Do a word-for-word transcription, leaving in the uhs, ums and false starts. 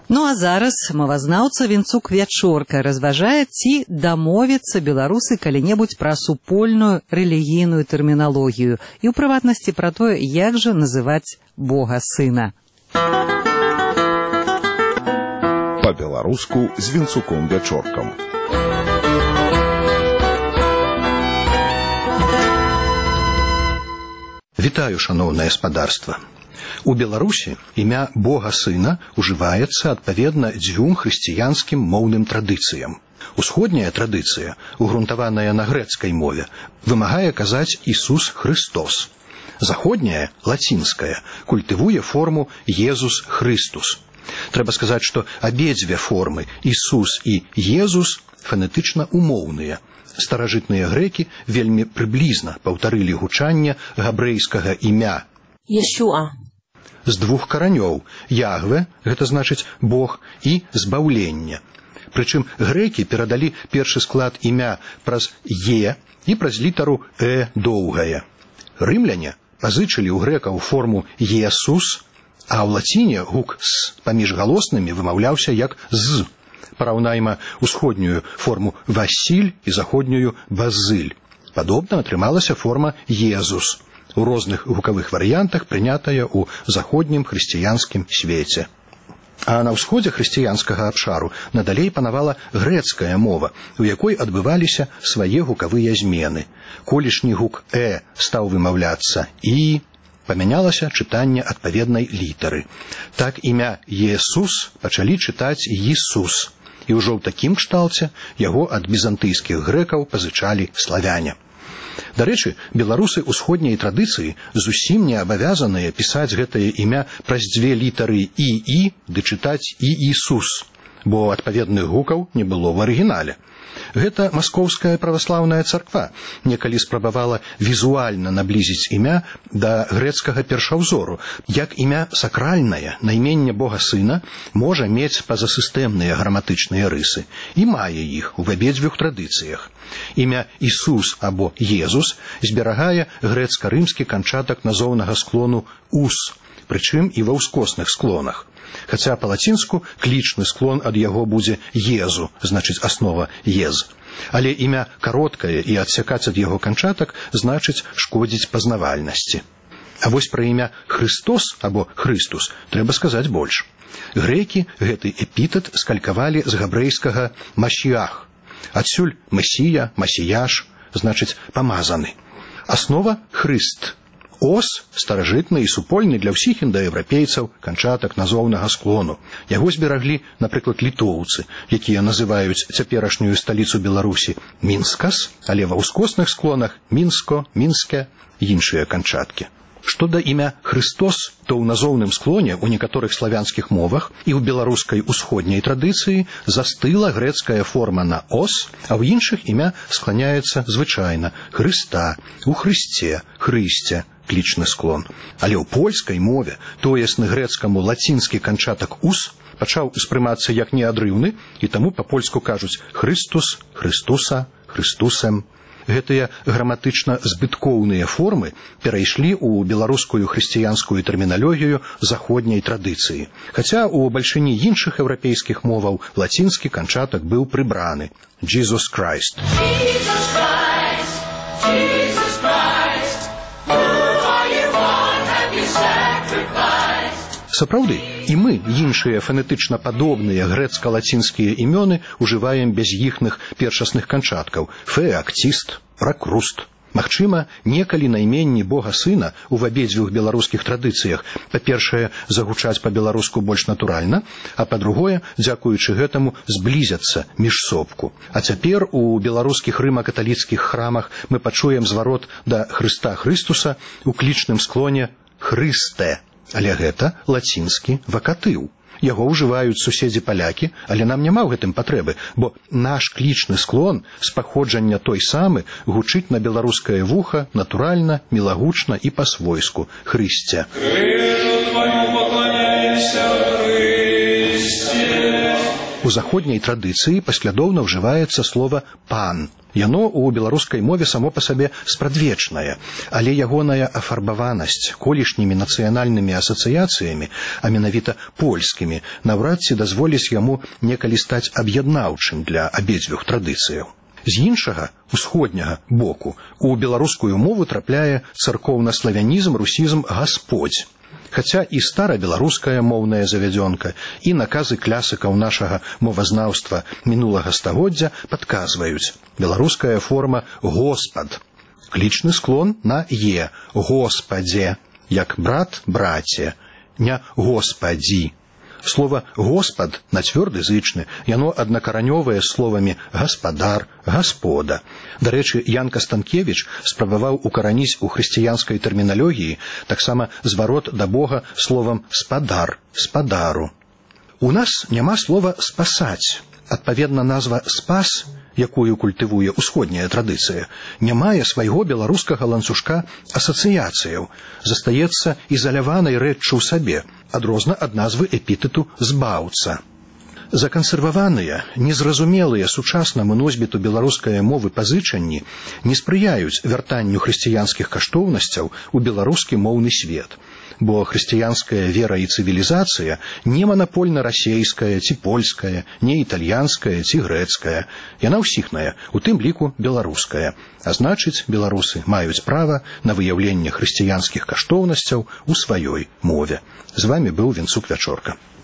Ну а зараз мовазнаўца Вінцук Вячорка разважае, ці дамовяцца беларусы калі-небудзь пра супольную рэлігійную тэрміналогію і ў прыватнасці пра тое, як жа называць Бога Сына. Па-беларуску з Вінцуком Вячоркам. Вітаю, шаноўнае спадарства. У Беларусі імя Бога Сына ужываецца адпаведна дзвюм хрысціянскім моўным традыцыям. Усходняя традыцыя, угрунтаваная на грэцкай мове, вымагае казаць Ісус Христос. Заходняя, лацінская, культывуе форму Езус Христус. Трэба сказаць, што абедзве формы Ісус і Езус фанетычна умоўныя. Старажытныя грэкі вельмі прыблізна паўтарылі гучанне габрэйскага імя Ешуа з двух каранёў Ягве, гэта значыць Бог, і збаўлення. Прычым грэкі перадалі першы склад імя праз Е і праз літару Э доўгае. Рымляне пазычылі ў грэкаў форму Есус, а ў лаціне гук С паміж галоснымі вымаўляўся як З. Параўнайма усходнюю форму Васіль і заходнюю Базыль. Падобна атрымалася форма Езус, у розных гукавых варыянтах прынятая ў заходнім хрысціянскім свеце. А на ўсходзе хрысціянскага абшару надалей панавала грэцкая мова, у якой адбываліся свае гукавыя змены. Колішні гук Э стаў вымаўляцца І, памянялася чытанне адпаведнай літары. Так імя Есус пачалі чытаць Ісус, і ўжо ў такім кшталце яго ад візантыйскіх грэкаў пазычалі славяне. Дарэчы, беларусы ўсходняй традыцыі зусім не абавязаныя пісаць гэтае імя праз дзве літары І-І ды чытаць І Ісус, бо адпаведных гукаў не было ў арыгінале. Гэта маскоўская праваслаўная царква некалі спрабавала візуальна наблізіць імя да грэцкага першаўзору, як імя сакральнае, найменне Бога Сына, можа мець пазасістэмныя граматычныя рысы, і мае іх у абедзвюх традыцыях. Імя Ісус або Езус зберагае грэцка-рымскі канчатак назоўнага склону «ус», прычым і ва ўскосных склонах. Хаця па-лацінску клічны склон ад яго будзе «езу», значыць аснова «ез». Але імя кароткае і адсякаць ад яго канчатак значыць шкодзіць пазнавальнасці. А вось пра імя Христос або Христус трэба сказаць больш. Грэкі гэты эпітэт скалькавалі з габрэйскага «масіях». Адсюль «месія», «масіяш», значыць «памазаны». Аснова «хрыст». Ос старажытны і супольны для ўсіх індаеўрапейцаў канчатак назоўнага склону. Яго збераглі, напрыклад, літоўцы, якія называюць цяперашнюю сталіцу Беларусі Мінскас, але ва ўскосных склонах Мінско, Мінске і іншыя канчаткі. Што да імя Христос, то ў назоўным склоне ў некаторых славянскіх мовах і ў беларускай усходняй традыцыі застыла грэцкая форма на ос, а ў іншых імя скланяецца звычайна Хрыста, у Хрысце, Хрысце, клічны склон. Але ў польскай мове тоесны грэцкаму лацінскі канчатак «ус» пачаў успрымацца як неадрыўны, і таму па-польску кажуць «Хрыстус», «Хрыстуса», «Хрыстусем». Гэтыя граматычна збыткоўныя формы перайшлі ў беларускую хрысціянскую тэрміналогію заходняй традыцыі. Хаця ў бальшыні іншых еўрапейскіх моваў лацінскі канчатак быў прыбраны «Jesus Christ». Jesus Christ, Jesus Christ, who are you, what have you sacrificed? Сапраўды, і мы, іншыя фанетычна падобныя грэцка-лацінскія імёны ужываем без іхных першасных канчаткаў «феактист», «пракруст». Магчыма, некалі найменні Бога Сына ў абедзвюх беларускіх традыцыях, па-першае, загучаць па-беларуску больш натуральна, а па-другое, дзякуючы гэтаму, зблізяцца міжсобку. А цяпер у беларускіх рыма-каталіцкіх храмах мы пачуем зварот да Хрыста Хрыстуса у клічным склоне «Хрысте». Але гэта лацінскі вакатыў. Яго ўжываюць суседзі-палякі, але нам няма ў гэтым патрэбы, бо наш клічны склон з паходжання той самы гучыць на беларускае вуха натуральна, мілагучна і па-свойску «Хрысце». У заходняй традыцыі паслядоўна ўжываецца слова «пан». Яно ў беларускай мове само па сабе спрадвечнае, але ягоная афарбаванасць колішнімі нацыянальнымі асацыяцыямі, а менавіта польскімі, наўрад ці дазволіць яму некалі стаць аб'яднаўчым для абедзвюх традыцыяў. З іншага, усходняга боку, у беларускую мову трапляе царкоўна-славянізм, русізм «гасподзь». Хаця і старабеларуская моўная завядзёнка, і наказы клясыкаў нашага мовазнаўства мінулага стагоддзя падказваюць. Беларуская форма «госпад». Клічны склон на «е» – «господзе», як брат – браце, не «господзі». Слова «госпад» на цвёрды зычны, яно аднакаранёвае з словамі «гаспадар», «гаспода». Дарэчы, Янка Станкевіч спрабаваў укараніць у хрысціянскай тэрміналогіі таксама зварот да Бога словам «спадар», «спадару». У нас няма слова «спасаць». Адпаведна, назва «спас», якую культывуе усходняя традыцыя, не мае свайго беларускага ланцужка асацыяцыяў, застаецца ізаляванай рэччу ў сабе, адрозна ад назвы эпітэту «збаўца». Закансерваваныя, незразумелыя сучаснаму носьбіту беларускай мовы пазычанні не спрыяюць вяртанню хрысціянскіх каштоўнасцяў у беларускі моўны свет, бо хрысціянская вера і цывілізацыя не манапольна расейская ці польская, не італьянская ці грэцкая. Яна ўсіхная, у тым ліку беларуская. А значыць, беларусы маюць права на выяўленне хрысціянскіх каштоўнасцяў у сваёй мове. З вамі быў Венцук Вячорка.